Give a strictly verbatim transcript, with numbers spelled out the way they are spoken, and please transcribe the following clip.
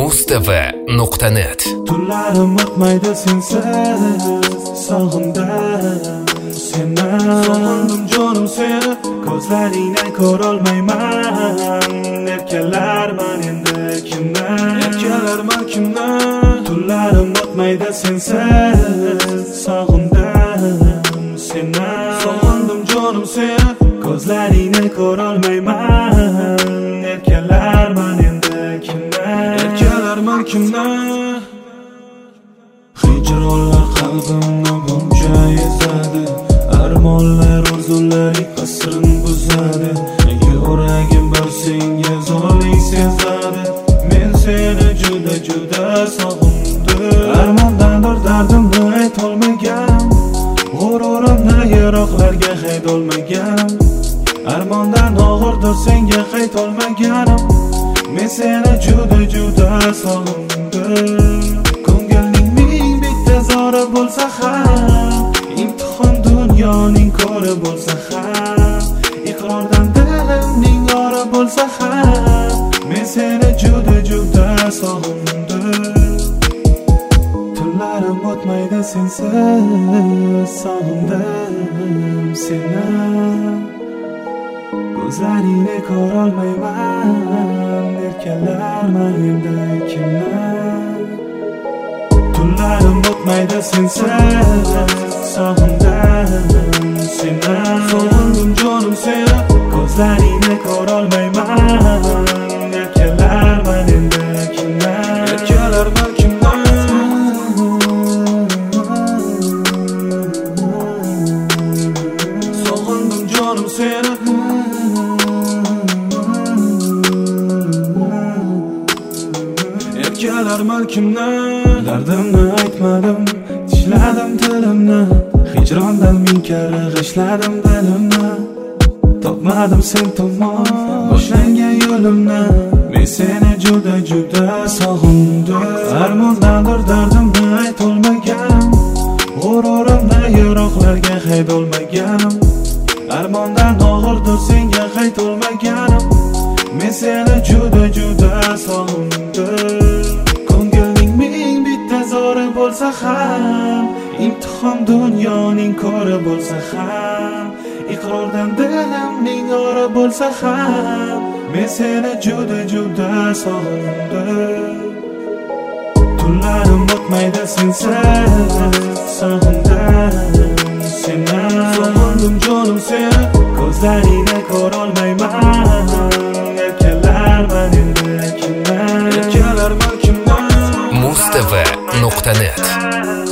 mustv nuqta net. Tunlarim o'tmaydi sensiz, sog'indim seni, sog'indim jonim seni, ko'zlaringdan ko'rolmayman. Erkalarman endi kimdan, erkalarman kimdan. Tunlarim o'tmaydi sensiz, sog'indim seni, sog'indim jonim seni, ko'zlaringdan ko'rolmayman. Erkalarman endi kimdan, erkalarman kimdan. Hijronlar qalbimni buncha ezadi, armonlar orzularing qasrin buzadi. Yuragim bir senga zoling sezadi, men seni juda juda sog'indim. Armondandir dardimni aytolmagan, g'ururimni yiroqlarga haydolmagan. Armondan og'irdir senga qaytolmaganim, men seni juda juda sog'indim. Ko'ngilning ming bitta zori bo'lsa ham, imtihon dunyoning ko'ri bo'lsa ham, iqrordan dilimning ori bo'lsa ham, men seni juda juda sog'indim. Tunlarim o'tmaydi sensiz, sog'indim seni, ko'zlaringni ko'rolmayman. Erkalarman endi kimdan. Tunlarim o'tmaydi sensiz, sog'indim seni, sog'indim jonim seni, ko'zlaringni ko'rolmayman. Erkalarman endi kimdan, erkalarman kimdan. Sog'indim jonim seni, erkalarman kimdan. Dardimni aytmadim, tishladim tilimni, hijrondan ming karra g'ishladim dilimni. Topmadim sen tomon boshlangan yo'limni, men seni juda juda sog'indim. Armondandir dardimni aytolmagan, g'ururimni yiroqlarga haydolmagan. Armondan og'irdir senga qaytolmaganim, men seni juda juda sog'indim. Ko'ngilning ming bitta zori bo'lsa ham, imtihon dunyoning ko'ri bo'lsa ham, iqrordan dilimning ori bo'lsa ham, men seni juda juda sog'indim. Tunlarim o'tmaydi sensiz, sog'indim seni, sog'indim jonim seni, ko'zlaringni ko'rolmayman. Erkalarman endi kimdan, erkalarman kimdan. mustv nuqta net.